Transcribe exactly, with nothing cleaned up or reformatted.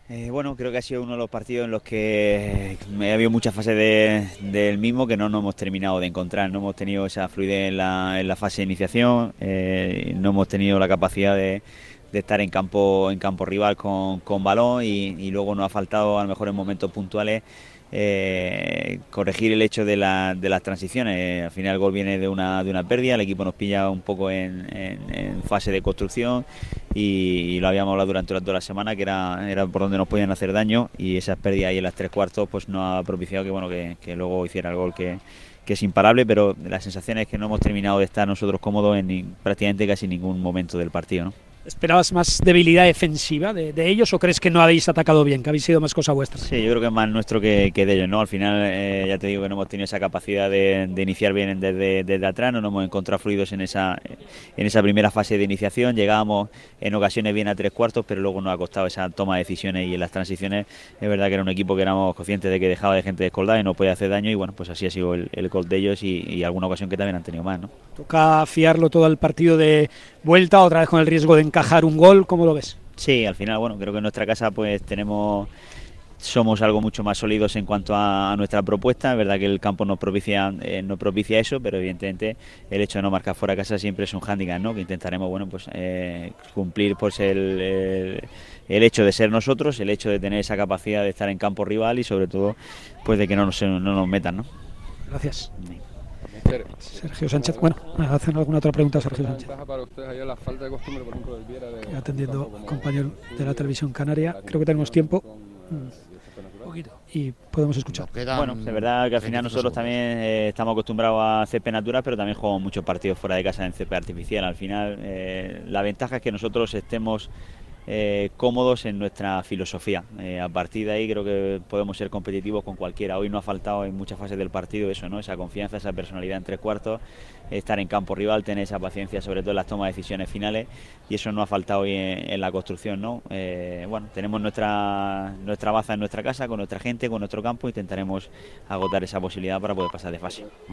Eh, bueno, creo que ha sido uno de los partidos en los que me ha habido muchas fases de, del mismo que no nos hemos terminado de encontrar. No hemos tenido esa fluidez en la, en la fase de iniciación, eh, no hemos tenido la capacidad de, de estar en campo en campo rival con, con balón y, y luego nos ha faltado a lo mejor en momentos puntuales eh, corregir el hecho de, la, de las transiciones. Al final el gol viene de una, de una pérdida, el equipo nos pilla un poco en, en, en fase de construcción y, y lo habíamos hablado durante toda la semana que era, era por donde nos podían hacer daño y esas pérdidas ahí en las tres cuartos pues nos ha propiciado que, bueno, que, que luego hiciera el gol que, que es imparable, pero la sensación es que no hemos terminado de estar nosotros cómodos en ni, prácticamente casi ningún momento del partido, ¿no? ¿Esperabas más debilidad defensiva de, de ellos o crees que no habéis atacado bien, que habéis sido más cosa vuestra? Sí, yo creo que es más nuestro que, que de ellos, ¿no? Al final, eh, ya te digo que no hemos tenido esa capacidad de, de iniciar bien desde, desde atrás, no nos hemos encontrado fluidos en esa, en esa primera fase de iniciación, llegábamos en ocasiones bien a tres cuartos, pero luego nos ha costado esa toma de decisiones y en las transiciones es verdad que era un equipo que éramos conscientes de que dejaba de gente descoldada y no podía hacer daño y bueno, pues así ha sido el, el gol de ellos y, y alguna ocasión que también han tenido más, ¿no? Toca fiarlo todo el partido de vuelta, otra vez con el riesgo de encajar un gol, ¿cómo lo ves? Sí, al final, bueno, creo que en nuestra casa pues tenemos, somos algo mucho más sólidos en cuanto a, a nuestra propuesta. Es verdad que el campo nos propicia, eh, nos propicia eso, pero evidentemente el hecho de no marcar fuera de casa siempre es un hándicap, ¿no? Que intentaremos, bueno, pues eh, cumplir pues el, el, el hecho de ser nosotros, el hecho de tener esa capacidad de estar en campo rival y sobre todo, pues de que no nos, no nos metan, ¿no? Gracias. Sergio Sánchez, bueno, ¿hacen alguna otra pregunta, Sergio Sánchez? Para ustedes allá la falta de costumbre, por ejemplo, del Viera de... Atendiendo al compañero de la televisión canaria, creo que tenemos tiempo y podemos escuchar. Bueno, es verdad que al final nosotros también eh, estamos acostumbrados a césped natural, pero también jugamos muchos partidos fuera de casa en césped artificial. Al final, eh, la ventaja es que nosotros estemos Eh, cómodos en nuestra filosofía. Eh, a partir de ahí creo que podemos ser competitivos con cualquiera. Hoy no ha faltado en muchas fases del partido eso, ¿no? Esa confianza, esa personalidad en tres cuartos, estar en campo rival, tener esa paciencia sobre todo en las tomas de decisiones finales y eso no ha faltado hoy en, en la construcción, ¿no? Eh, bueno, tenemos nuestra, nuestra baza en nuestra casa, con nuestra gente, con nuestro campo, intentaremos agotar esa posibilidad para poder pasar de fase.